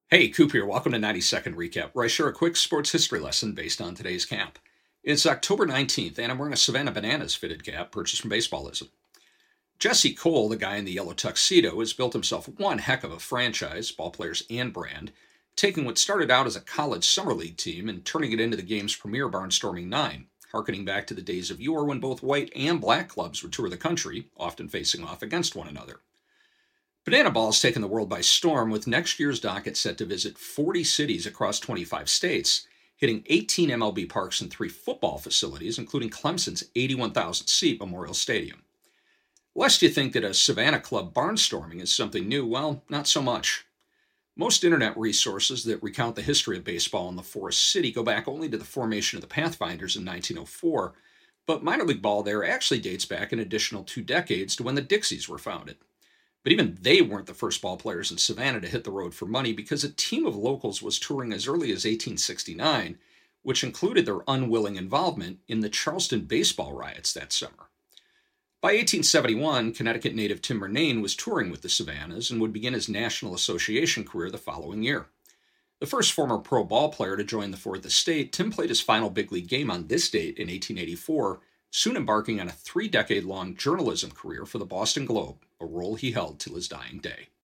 Hey, Coop here. Welcome to 90-Second Recap, where I share a quick sports history lesson based on today's camp. It's October 19th, and I'm wearing a Savannah Bananas fitted cap purchased from Baseballism. Jesse Cole, the guy in the yellow tuxedo, has built himself one heck of a franchise, ballplayers and brand, taking what started out as a college summer league team and turning it into the game's premier barnstorming nine, harkening back to the days of yore when both white and black clubs would tour the country, often facing off against one another. Banana Ball's taken the world by storm, with next year's docket set to visit 40 cities across 25 states, hitting 18 MLB parks and 3 football facilities, including Clemson's 81,000-seat Memorial Stadium. Lest you think that a Savannah club barnstorming is something new, well, not so much. Most internet resources that recount the history of baseball in the Forest City go back only to the formation of the Pathfinders in 1904, but minor league ball there actually dates back an additional 2 decades to when the Dixies were founded. But even they weren't the first ball players in Savannah to hit the road for money, because a team of locals was touring as early as 1869, which included their unwilling involvement in the Charleston baseball riots that summer. By 1871, Connecticut native Tim Murnane was touring with the Savannahs and would begin his National Association career the following year. The first former pro ball player to join the Fourth Estate, Tim played his final big league game on this date in 1884, soon embarking on a 3-decade-long journalism career for the Boston Globe, a role he held till his dying day.